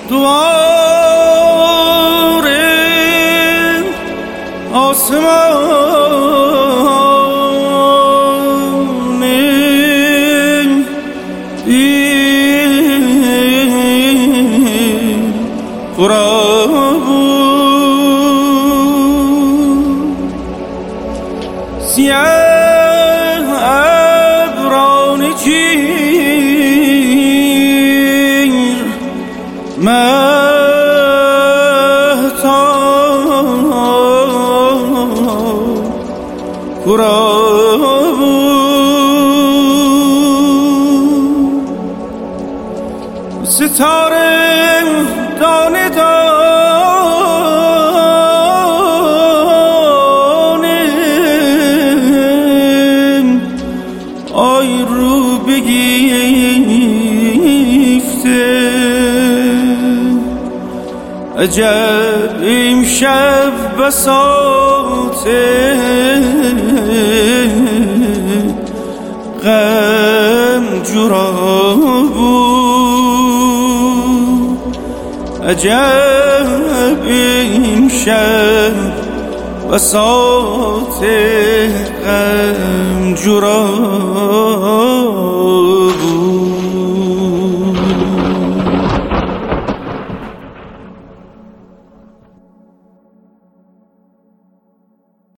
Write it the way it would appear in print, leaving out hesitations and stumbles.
دوار آسمان این قرابون سیاه ابران جیر مهتاب قرابون ستاره دانه آی رو بگیفته عجب امشب بساط غم جورا بود عجب امشب بساط غم جورا